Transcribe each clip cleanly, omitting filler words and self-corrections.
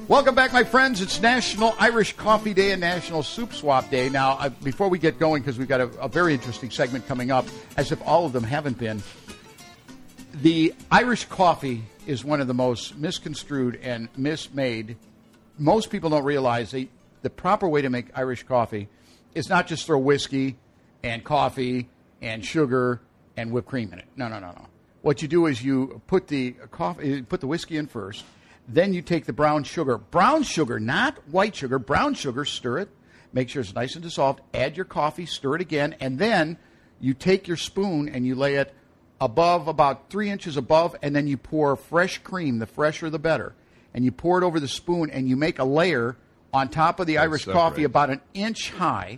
Welcome back, my friends. It's National Irish Coffee Day and National Soup Swap Day. Now, before we get going, because we've got a very interesting segment coming up, as if all of them haven't been, the Irish coffee is one of the most misconstrued and mismade. Most people don't realize the proper way to make Irish coffee is not just throw whiskey and coffee and sugar and whipped cream in it. No. What you do is you put the whiskey in first. Then you take the brown sugar, not white sugar, brown sugar, stir it, make sure it's nice and dissolved, add your coffee, stir it again, and then you take your spoon and you lay it above, about 3 inches above, and then you pour fresh cream, the fresher the better, and you pour it over the spoon and you make a layer on top of the Irish coffee about an inch high,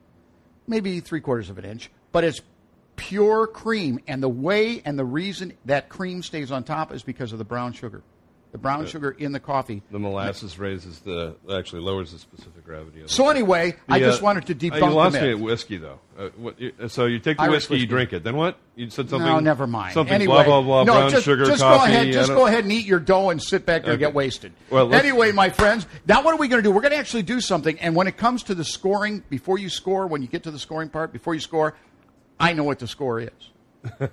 maybe 3/4 of an inch, but it's pure cream, and the way and the reason that cream stays on top is because of the brown sugar. The brown sugar in the coffee. The molasses lowers the specific gravity. So anyway, I just wanted to debunk the myth. You lost me at whiskey, though. So you take the whiskey, you drink it. Then what? You said something? No, never mind. Something anyway, blah, blah, blah, brown sugar, coffee. Go ahead and eat your dough and sit back there and get wasted. Well, anyway, my friends, now what are we going to do? We're going to actually do something. And when it comes to the scoring, before you score, when you get to the scoring part, before you score, I know what the score is.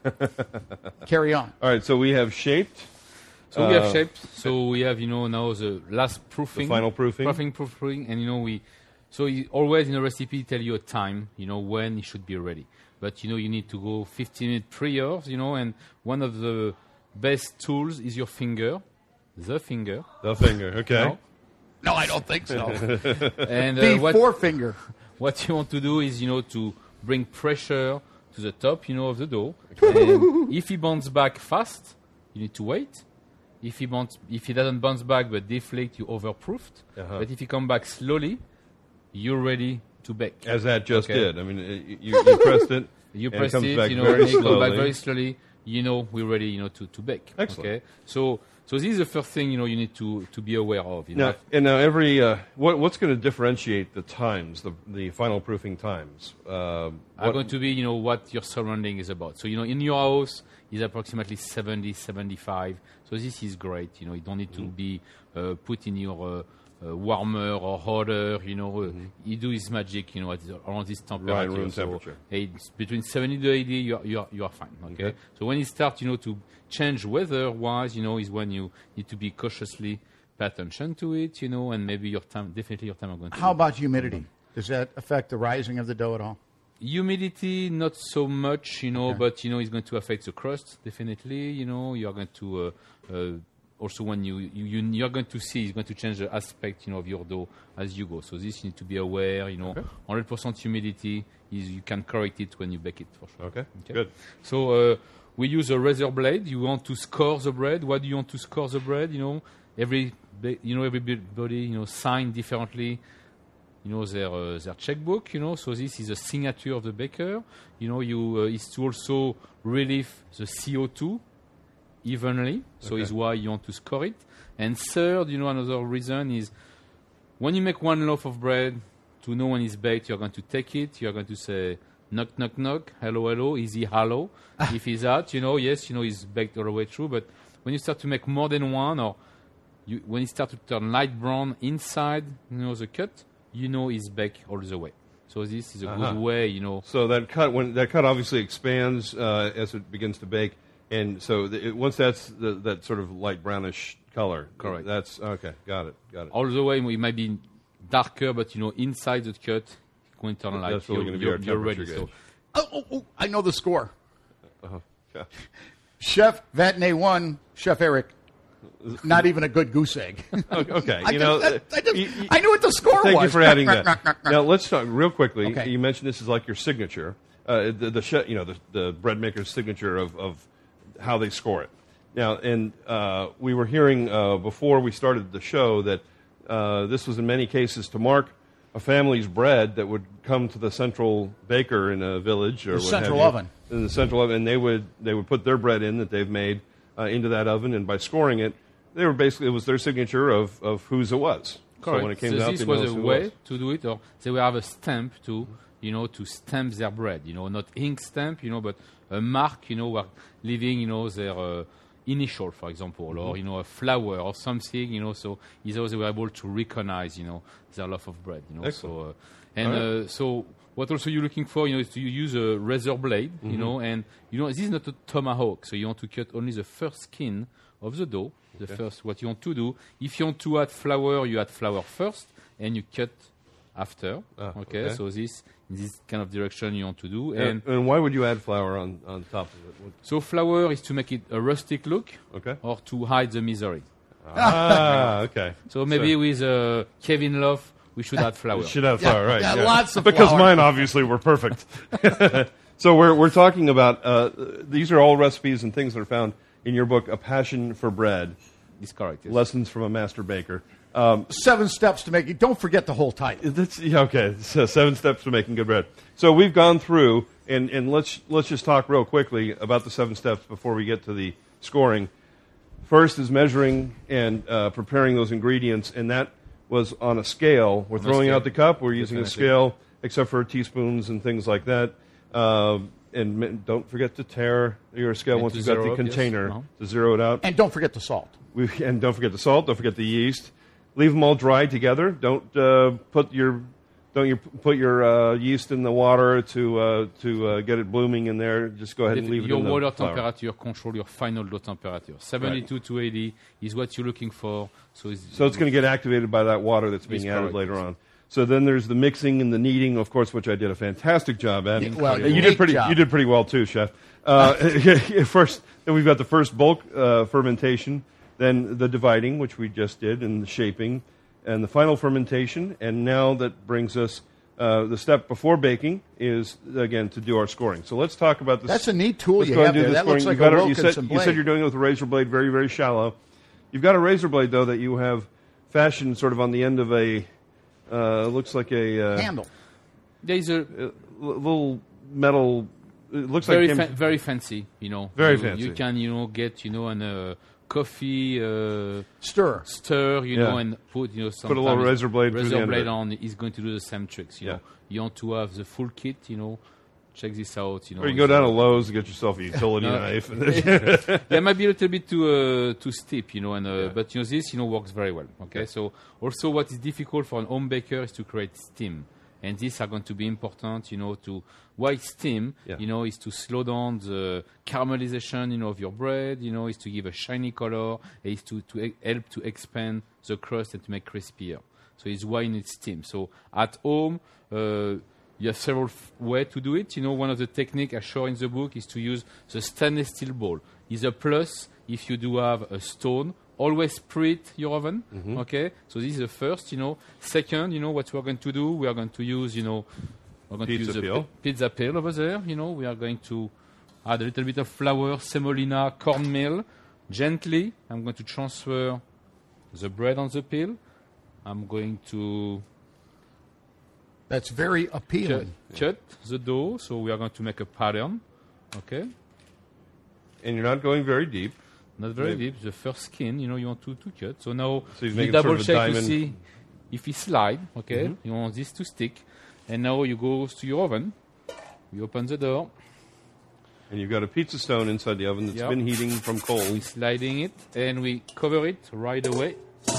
Carry on. All right, so we have shaped. So we have shaped. So we have, now the last proofing. The final proofing. Proofing. And, so he always in the recipe tell you a time, when it should be ready. But, you need to go 15 minutes prior, and one of the best tools is your finger. The finger. Okay. No, I don't think so. And the forefinger. What you want to do is, to bring pressure to the top, of the dough. And if he bounces back fast, you need to wait. If he doesn't bounce back but deflate, you overproofed. But if he come back slowly, you're ready to bake. As that just did. I mean, you pressed it. You pressed it, and it goes back very slowly. We're ready, to bake. Excellent. Okay. So this is the first thing, you need to be aware of. Now every what's going to differentiate the times, the final proofing times? Are going to be, what your surrounding is about. So, in your house is approximately 70, 75. So this is great. You don't need to be put in your warmer or hotter. He do his magic. Around this temperature. Right, room temperature. It's between 70 to 80. You are fine. Okay. So when it starts, to change weather-wise, is when you need to be cautiously pay attention to it. And maybe your time are going to. How about humidity? Does that affect the rising of the dough at all? Humidity, not so much, but, it's going to affect the crust, definitely, you are going to, also when you're going to see, it's going to change the aspect, of your dough as you go. So this you need to be aware, 100% humidity, you can correct it when you bake it, for sure. Okay. Good. So we use a razor blade. You want to score the bread. Why do you want to score the bread? Everybody, sign differently. Their checkbook, so this is a signature of the baker. Is to also relieve the CO2 evenly, so is why you want to score it. And third, another reason is when you make one loaf of bread, to know when it's baked, you're going to take it, you're going to say, knock, knock, knock, hello, hello, is he hello? If he's out, yes, it's baked all the way through, but when you start to make more than one, or when it starts to turn light brown inside, the cut, is baked all the way. So this is a good way, So that cut obviously expands as it begins to bake, and so once that's that sort of light brownish color. Correct. That's okay. Got it. All the way, it might be darker, but inside the cut, it's going to turn light. That's really going to be our temperature ready. gauge. Oh! I know the score. Yeah. Chef Vatney 1, Chef Eric. Not even a good goose egg. Okay, I knew what the score was. Thank you for adding that. Now let's talk real quickly. Okay. You mentioned this is like your signature, the bread maker's signature of how they score it. Now, and we were hearing before we started the show that this was in many cases to mark a family's bread that would come to the central baker in a village or the central oven. In the central oven, and they would put their bread in that they've made into that oven, and by scoring it, they were basically, it was their signature of whose it was. Correct. So when it came out, this was a way to do it, or they will have a stamp to stamp their bread. Not ink stamp, but a mark. Leaving, their initial, for example, or a flour or something, so is always able to recognize, their loaf of bread, Excellent. So what also you're looking for, is to use a razor blade, and this is not a tomahawk, so you want to cut only the first skin of the dough. First, what you want to do, if you want to add flour, you add flour first, and you cut after. Okay, so in this kind of direction you want to do. And why would you add flour on top of it? So flour is to make it a rustic look, or to hide the misery. Okay. So maybe with Kevin Love, we should add flour. Should add flour, right? Yeah, lots of because flour. mine obviously were perfect. So we're talking about these are all recipes and things that are found in your book, A Passion for Bread. It's correct. Yes. Lessons from a Master Baker. 7 steps to make it. Don't forget the whole title. Okay, so 7 steps to making good bread. So we've gone through, and let's just talk real quickly about the 7 steps before we get to the scoring. First is measuring and preparing those ingredients, and that was on a scale. We're throwing out the cup. We're using a scale, except for teaspoons and things like that. And don't forget to tear your scale once you've got the container to zero it out. And don't forget the salt. And don't forget the salt. Don't forget the yeast. Leave them all dry together. Don't put your yeast in the water to get it blooming in there. Just go ahead and leave it in the water flour. temperature control your final dough temperature. 72 to 80 is what you're looking for. So it's going to get activated by that water that's being added later on. So then there's the mixing and the kneading, of course, which I did a fantastic job at. Well, you did pretty well too, Chef. First, then we've got the first bulk fermentation, then the dividing, which we just did, and the shaping, and the final fermentation. And now that brings us the step before baking is again to do our scoring. So let's talk about this. That's a neat tool let's you go have and do there. the That looks scoring. like a Wilkinson blade. You said you're doing it with a razor blade, very, very shallow. You've got a razor blade though that you have fashioned sort of on the end of a. Looks like a handle. There is a little metal. It looks very like very fancy. Very fancy. You can get an coffee stir, and put put a little razor blade through the end of it. on. Is going to do the same tricks. You know, you want to have the full kit. Check this out. Or you go down to Lowe's and get yourself a utility knife. There might be a little bit too steep, but this works very well. Okay, so also what is difficult for an home baker is to create steam, and these are going to be important. Why steam? Is to slow down the caramelization, of your bread. Is to give a shiny color. Is to help to expand the crust and to make crispier. So it's why you need steam. So at home. You have several ways to do it. One of the techniques I show in the book is to use the stainless steel bowl. It's a plus if you do have a stone. Always preheat your oven. Okay, so this is the first. Second, what we are going to do, we are going to use, pizza peel over there. We are going to add a little bit of flour, semolina, cornmeal. Gently, I'm going to transfer the bread on the peel. I'm going to. That's very appealing. Cut the dough, so we are going to make a pattern. Okay. And you're not going very deep. Not very deep. The first skin, you want to cut. So now you double check to see if it slide. Okay. You want this to stick. And now you go to your oven. You open the door. And you've got a pizza stone inside the oven that's been heating from coals. We're sliding it, and we cover it right away.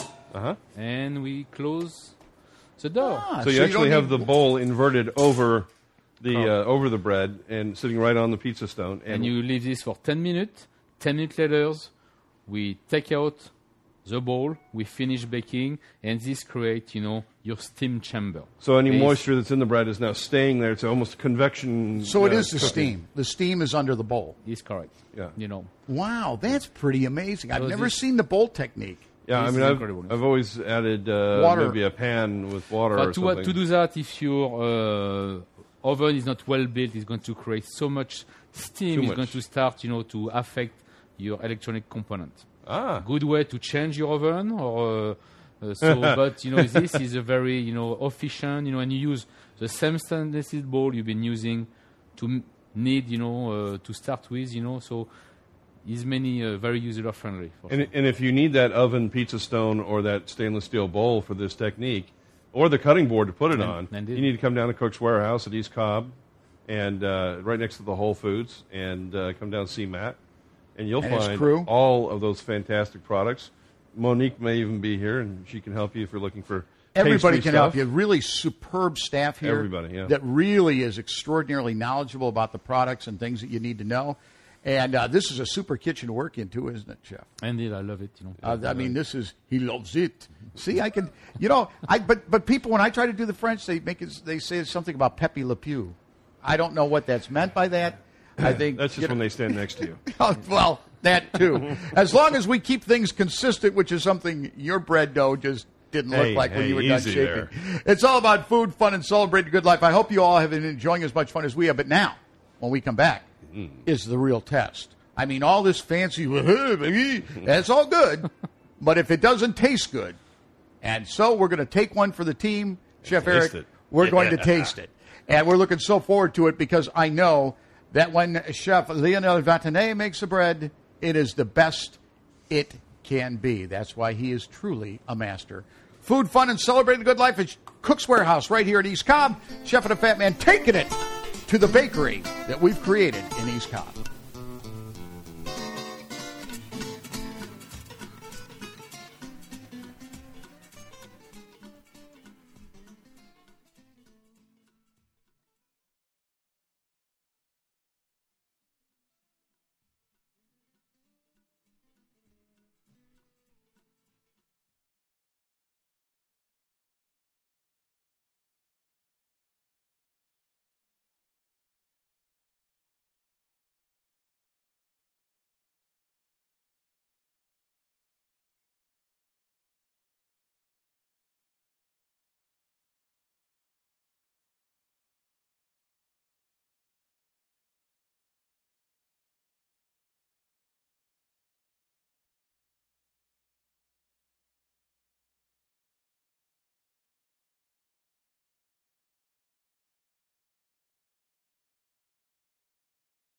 And we close the door. So you actually have the bowl inverted over the bread and sitting right on the pizza stone. And you leave this for 10 minutes. 10 minutes later, we take out the bowl, we finish baking, and this creates, your steam chamber. So any moisture that's in the bread is now staying there. It's almost convection. So it is the steam. The steam is under the bowl. Is correct. Yeah. Wow, that's pretty amazing. I've never seen the bowl technique. Yeah, I've always added maybe a pan with water or something. To do that, if your oven is not well built, it's going to create so much steam. It's going to start, to affect your electronic component. Good way to change your oven, or but this is a very efficient. And you use the same stainless steel bowl you've been using to knead, to start with, so. Is very user friendly. And if you need that oven, pizza stone, or that stainless steel bowl for this technique, or the cutting board to put it on, you need to come down to Cook's Warehouse at East Cobb, and right next to the Whole Foods, and come down and see Matt. and you'll And his find crew. all of those fantastic products. Monique may even be here, and she can help you if you're looking for Everybody pastry can help stuff. you. Really superb staff here. Everybody, yeah. That really is extraordinarily knowledgeable about the products and things that you need to know. And this is a super kitchen to work into, isn't it, Chef? Indeed, I love it. I mean, he loves it. See, I can, but people, when I try to do the French, they say something about Pepe Le Pew. I don't know what that's meant by that. I think That's just when they stand next to you. well, that too. As long as we keep things consistent, which is something your bread dough just didn't look like when you were done easy shaping. there. It's all about food, fun, and celebrating good life. I hope you all have been enjoying as much fun as we have. But now, when we come back, is the real test. I mean, all this fancy, that's all good, but if it doesn't taste good, and so we're going to take one for the team, Chef Taste Eric, it. we're going to taste it. And we're looking so forward to it because I know that when Chef Lionel Vatanet makes the bread, it is the best it can be. That's why he is truly a master. Food, fun, and celebrating the good life at Cook's Warehouse right here in East Cobb. Chef and the Fat Man taking it to the bakery that we've created in East Cobb.